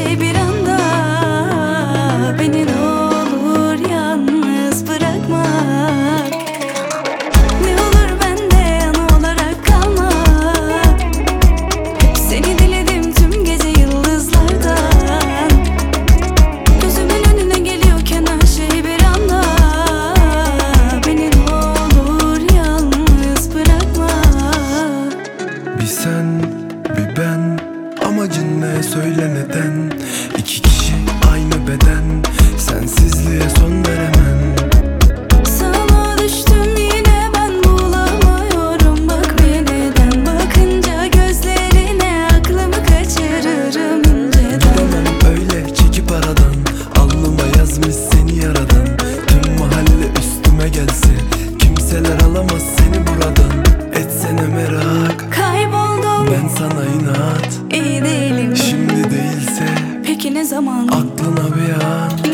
şey bir anda. Beni ne olur yalnız bırakmak. Ne olur bende yana olarak kalma. Hep seni diledim tüm gece yıldızlardan. Gözümün önüne geliyorken her şey bir anda. Beni ne olur yalnız bırakma. Bir sen bir ben, amacın ne söyle neden? İki kişi aynı beden, sensizliğe son veremem. Sana düştüm yine ben bulamıyorum. Bak neden bakınca gözlerine aklımı kaçırırım inceden. Gidemem öyle çekip aradan, alnıma yazmış seni yaradan. Tüm mahalle üstüme gelse, kimseler alamaz seni buradan. Etsene merak, Kayboldum ben sana inat. iyi değilim Şimdi değilse peki ne zaman? aklına bir an.